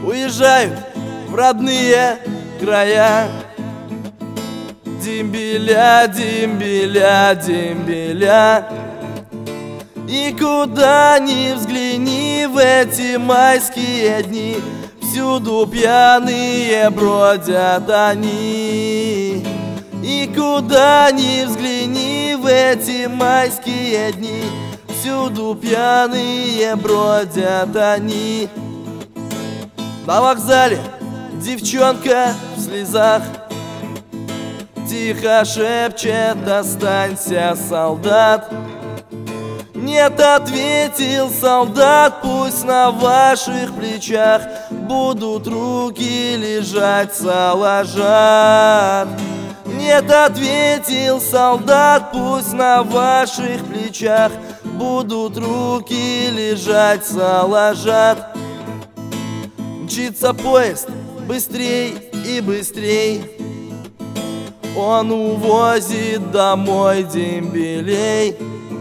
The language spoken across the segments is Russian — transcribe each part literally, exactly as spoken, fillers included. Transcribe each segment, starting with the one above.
уезжают в родные края. Дембеля, дембеля, дембеля. И куда ни взгляни в эти майские дни, всюду пьяные бродят они. И куда ни взгляни в эти майские дни, всюду пьяные бродят они. На вокзале девчонка в слезах тихо шепчет: останься, солдат. Нет, ответил солдат, пусть на ваших плечах будут руки лежать, соложат. Нет, ответил солдат, пусть на ваших плечах будут руки лежать, соложат. Мчится поезд быстрей и быстрей, он увозит домой дембелей.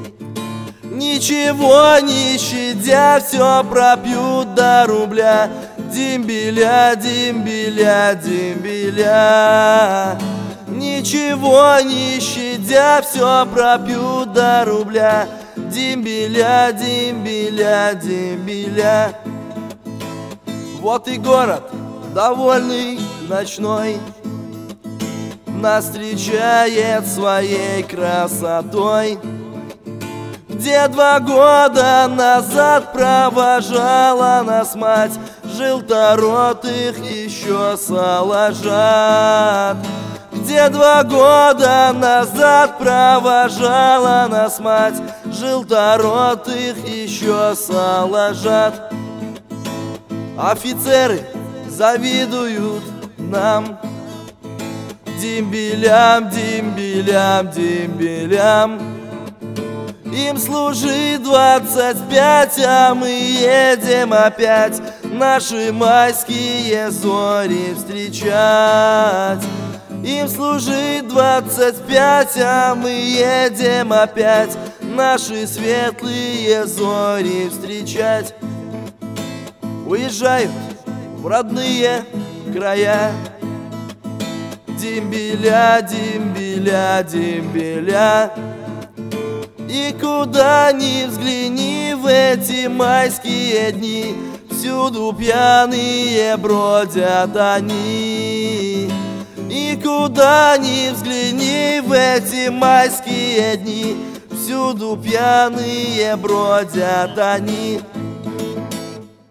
Ничего не щадя, все пропьют до рубля. Дембеля, дембеля, дембеля. Ничего не щадя, все пропьют до рубля. Дембеля, дембеля, дембеля. Вот и город, довольный ночной, нас встречает своей красотой. Где два года назад провожала нас мать, желторотых еще соложат. Где два года назад провожала нас мать, желторотых еще соложат. Офицеры завидуют нам, дембелям, дембелям, дембелям. Им служит двадцать пять, а мы едем опять наши майские зори встречать. Им служит двадцать пять, а мы едем опять наши светлые зори встречать. Уезжают в родные края. Дембеля, дембеля, дембеля. И куда ни взгляни в эти майские дни, всюду пьяные бродят они. И куда ни взгляни в эти майские дни, всюду пьяные бродят они.